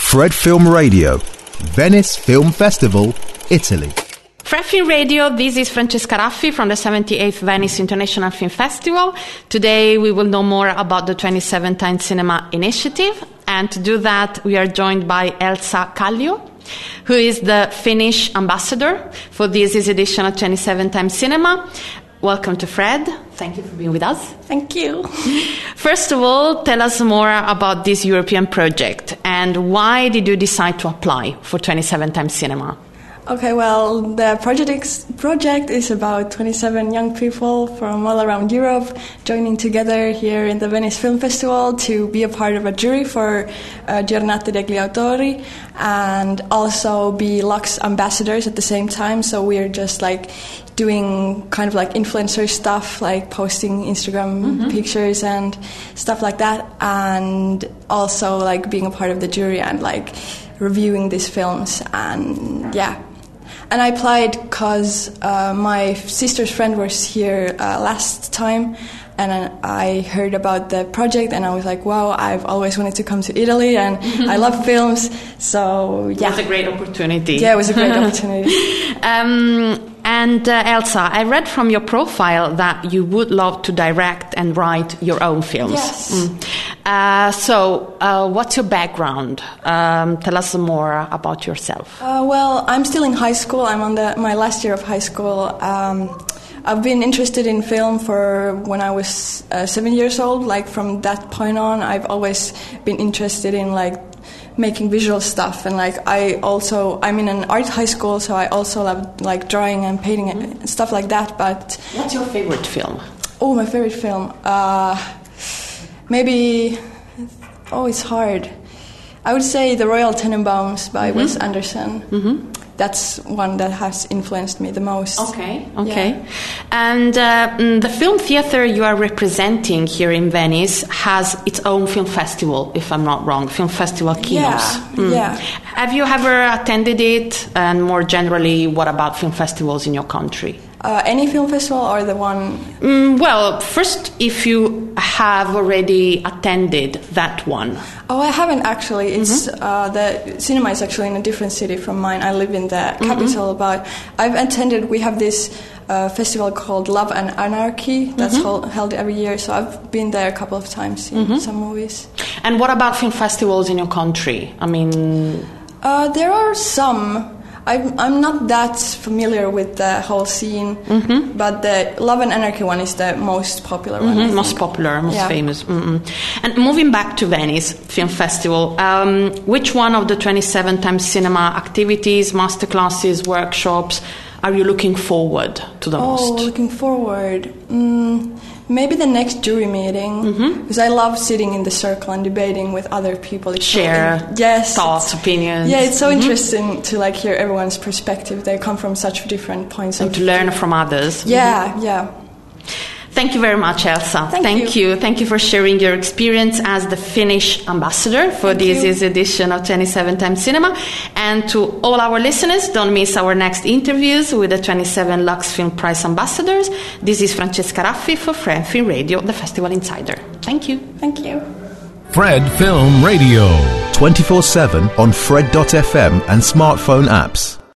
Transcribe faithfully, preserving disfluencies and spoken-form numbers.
Fred Film Radio, Venice Film Festival, Italy. Fred Film Radio, this is Francesca Raffi from the seventy-eighth Venice International Film Festival. Today we will know more about the twenty-seven Times Cinema Initiative, and to do that we are joined by Elsa Kallio, who is the Finnish ambassador for this edition of twenty-seven Times Cinema. Welcome to Fred. Thank you for being with us. Thank you. First of all, tell us more about this European project and why did you decide to apply for twenty-seven Times Cinema? Okay, well, the project is, project is about twenty-seven young people from all around Europe joining together here in the Venice Film Festival to be a part of a jury for uh, Giornate degli Autori and also be Lux ambassadors at the same time. So we're just like doing kind of like influencer stuff, like posting Instagram mm-hmm. pictures and stuff like that, and also like being a part of the jury and like reviewing these films. And yeah. And I applied because uh, my sister's friend was here uh, last time, and I heard about the project, and I was like, wow, I've always wanted to come to Italy, and I love films, so yeah. It was a great opportunity. Yeah, it was a great opportunity. um, and uh, Elsa, I read from your profile that you would love to direct and write your own films. Yes. Mm. Uh, so, uh, what's your background? Um, tell us more about yourself. Uh, well, I'm still in high school. I'm on the, my last year of high school. Um, I've been interested in film for when I was uh, seven years old. Like from that point on, I've always been interested in like making visual stuff. And like I also, I'm in an art high school, so I also love like drawing and painting mm-hmm. and stuff like that. But what's your favorite film? Oh, my favorite film. Uh, Maybe, oh, it's hard. I would say The Royal Tenenbaums by mm-hmm. Wes Anderson. Mm-hmm. That's one that has influenced me the most. Okay, okay. Yeah. And uh, the film theater you are representing here in Venice has its own film festival, if I'm not wrong, Film Festival Kinos. Yeah, mm. yeah. Have you ever attended it? And more generally, what about film festivals in your country? Uh, any film festival or the one? Mm, well, first, if you have already attended that one. Oh, I haven't actually. It's mm-hmm. uh, the cinema is actually in a different city from mine. I live in the mm-hmm. capital, but I've attended. We have this uh, festival called Love and Anarchy that's mm-hmm. held, held every year. So I've been there a couple of times in mm-hmm. some movies. And what about film festivals in your country? I mean, uh, there are some. I'm, I'm not that familiar with the whole scene, mm-hmm. but the Love and Anarchy one is the most popular one. Mm-hmm. Most popular, most yeah. famous. Mm-hmm. And moving back to Venice Film Festival, um, which one of the twenty-seven Times Cinema activities, masterclasses, workshops are you looking forward to the oh, most? Oh, looking forward. Mm, maybe the next jury meeting, because mm-hmm. I love sitting in the circle and debating with other people. It's Share so in- yes, thoughts, opinions. Yeah, it's so mm-hmm. interesting to like hear everyone's perspective. They come from such different points and of to learn from others. Yeah, mm-hmm. yeah. Thank you very much, Elsa. Thank, Thank you. you. Thank you for sharing your experience as the Finnish ambassador for Thank this year's edition of twenty-seven Times Cinema. And to all our listeners, don't miss our next interviews with the twenty-seven Lux Film Prize ambassadors. This is Francesca Raffi for Fred Film Radio, the Festival Insider. Thank you. Thank you. Fred Film Radio. twenty-four seven on Fred dot f m and smartphone apps.